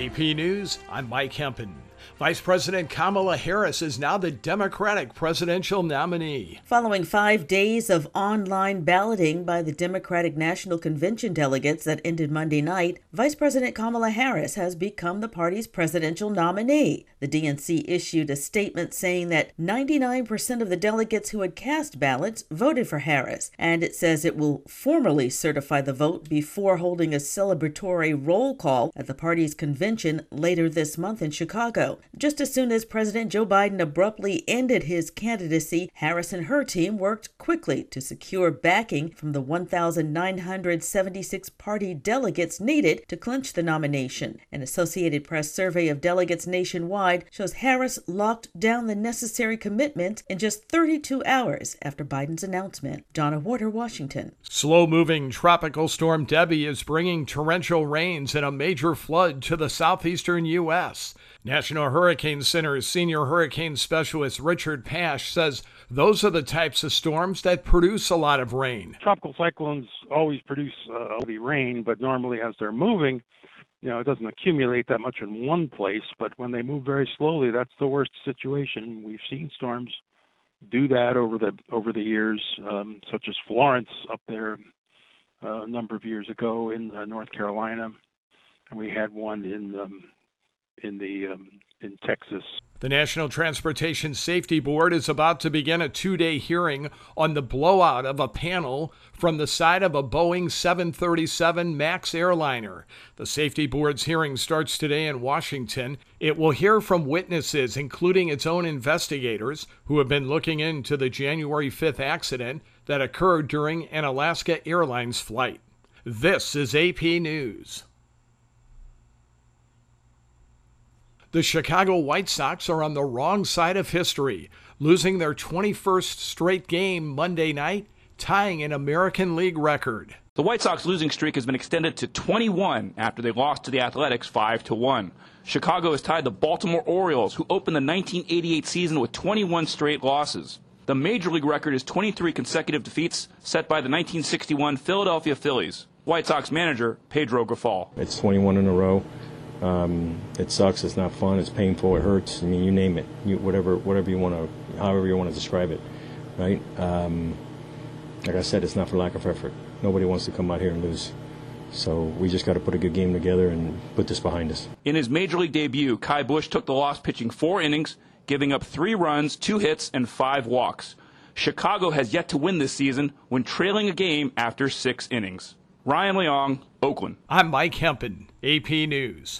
AP News, I'm Mike Hempen. Vice President Kamala Harris is now the Democratic presidential nominee. Following 5 days of online balloting by the Democratic National Convention delegates that ended Monday night, Vice President Kamala Harris has become the party's presidential nominee. The DNC issued a statement saying that 99% of the delegates who had cast ballots voted for Harris, and it says it will formally certify the vote before holding a celebratory roll call at the party's convention later this month in Chicago. Just as soon as President Joe Biden abruptly ended his candidacy, Harris and her team worked quickly to secure backing from the 1,976 party delegates needed to clinch the nomination. An Associated Press survey of delegates nationwide shows Harris locked down the necessary commitment in just 32 hours after Biden's announcement. Donna Warder, Washington. Slow-moving tropical storm Debbie is bringing torrential rains and a major flood to the southeastern U.S. National Hurricane Center's senior hurricane specialist Richard Pash says those are the types of storms that produce a lot of rain. Tropical cyclones always produce heavy rain, but normally as they're moving, it doesn't accumulate that much in one place. But when they move very slowly, that's the worst situation. We've seen storms do that over the years, such as Florence up there a number of years ago in North Carolina, and we had one in Texas. The National Transportation Safety Board is about to begin a 2-day hearing on the blowout of a panel from the side of a Boeing 737 MAX airliner. The Safety Board's hearing starts today in Washington. It will hear from witnesses, including its own investigators, who have been looking into the January 5th accident that occurred during an Alaska Airlines flight. This is AP News. The Chicago White Sox are on the wrong side of history, losing their 21st straight game Monday night, tying an American League record. The White Sox losing streak has been extended to 21 after they lost to the Athletics 5-1. Chicago has tied the Baltimore Orioles, who opened the 1988 season with 21 straight losses. The Major League record is 23 consecutive defeats, set by the 1961 Philadelphia Phillies. White Sox manager Pedro Grifol. It's 21 in a row. It sucks. It's not fun. It's painful. It hurts. I mean, you name it. Whatever you want to, however you want to describe it, right? Like I said, it's not for lack of effort. Nobody wants to come out here and lose. So we just got to put a good game together and put this behind us. In his Major League debut, Ky Bush took the loss pitching 4 innings, giving up 3 runs, 2 hits, and 5 walks. Chicago has yet to win this season when trailing a game after 6 innings. Ryan Leong, Oakland. I'm Mike Hempen, AP News.